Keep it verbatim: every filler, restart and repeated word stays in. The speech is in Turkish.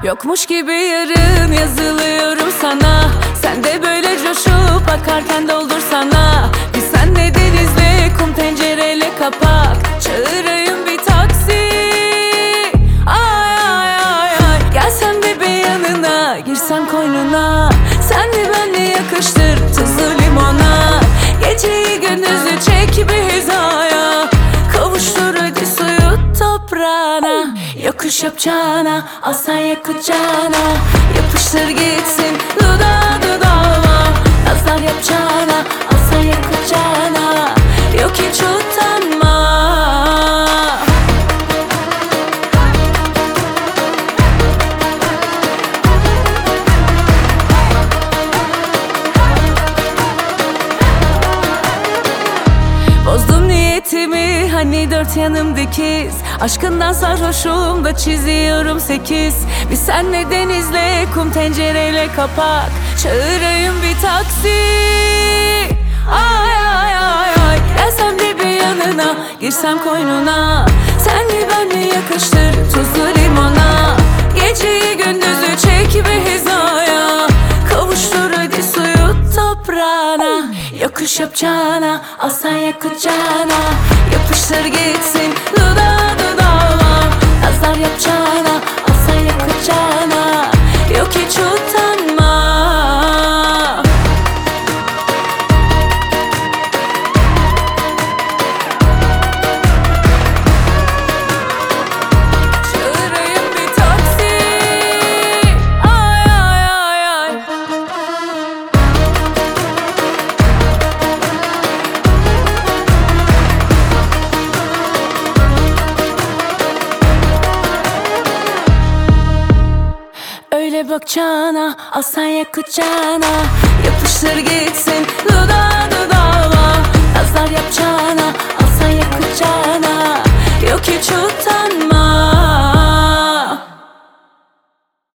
Yokmuş gibi yarın yazılıyorum sana. Sen de böyle coşup bakarken doldursana. Biz senle denizle kum tencereyle kapak. Çağırayım bir taksi. Ay ay ay ay. Gelsem de bir yanına, girsem koynuna. Sen de benle yakıştır tuzlu limona. Geceyi gündüzü çek bir hizaya. Kavuştur hadi suyu toprağına. Yokuş yapacağına, alsan ya kucağına. Yapıştır gitsin dudağa dudağıma. Nazar yapacağına, alsan ya kucağına. Yok hiç utanma. Bozdum niyetimi hani dört yanım dikiz. Aşkından sarhoşum da çiziyorum sekiz. Biz senle denizle kum tencereyle kapak. Çağırayım bir taksi. Ay ay ay ay. Gelsem de bir yanına, girsem koynuna. Sen de benle yakıştır tuzlu limona. Geceyi gündüzü çek bir hizaya. Kavuştur hadi suyu toprağına. Yokuş yapacağına, alsan ya kucağına. Yapıştır gitsin dudağa dudağıma. Nazar yapacağına, alsan ya kucağına. Yok hiç utanma. Çağırayım bir taksi. Ay ay ay ay. Öyle bakacağına, alsan ya kucağına. Yapıştır gitsin dudağa dudağıma. Nazar yapacağına.